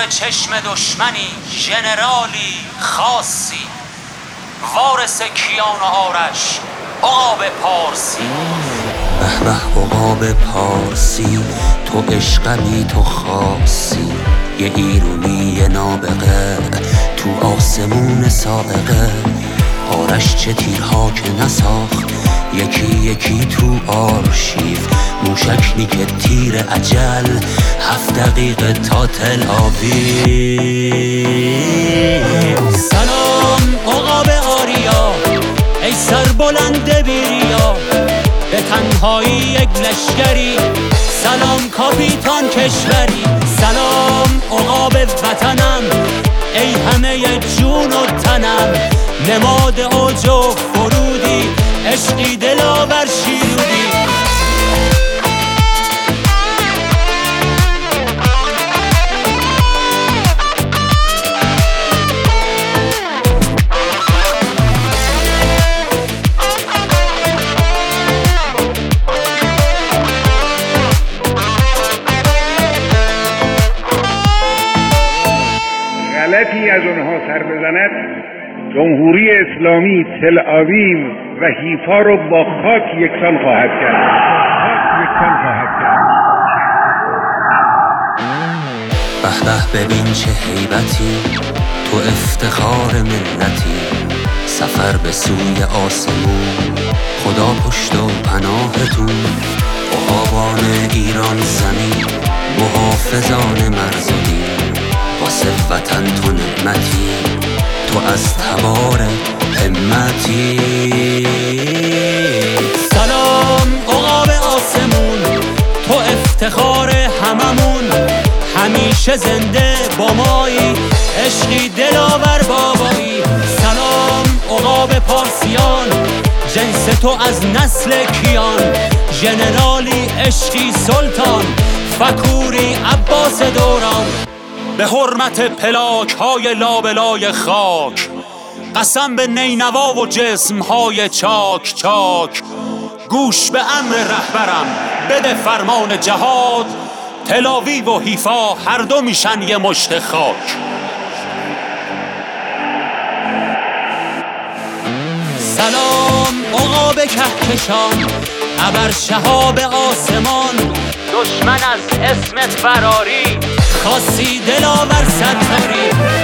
نور چشم دشمنی، ژنرالی خاصی، وارث کیان و آرش، عقاب پارسی. به به عقاب پارسی، تو عشقمی تو خاصی، یه ایرونی نابغه تو آسمون سائقه. آرش چه تیرها که نساخت یکی یکی تو آرشیف، موشک که تیر اجل 7 دقیقه تا تل آویو. سلام عقاب آریا، ای سر بلند بیریا، به تنهایی یک لشکری، سلام کاپیتان کشوری. سلام عقاب وطنم، ای همه جون و تنم، نماد اوج و فرودی، عشقی دلاور شیرودی. غلطی از اونها سر بزند، جمهوری اسلامی تل آویو و حیفا رو با خاک یکسان خواهد کرد. به به ببین چه هیبتی، تو افتخار ملتی، سفر به سوی آسمون، خدا پشت و پناهتون. عقابان ایران زمین، محافظان مرزی، واسه وطن تو نعمتی، تو از تبار همتی. سلام عقاب آسمون، تو افتخار هممون، همیشه زنده با مایی، عشقی دلاور بابایی. سلام عقاب پارسیان، جنس تو از نسل کیان، ژنرالی عشقی سلطان، فکوری عباس دوران. به حرمت پلاک های لابلای خاک، قسم به نینوا و جسم های چاک چاک، گوش به امر رهبرم بده فرمان جهاد، تلاویو و حیفا هر دو میشن یه مشت خاک. سلام عقاب کهکشان، ابر شهاب آسمان، دشمن از اسمت فراری، خاصی دلاور ستاری.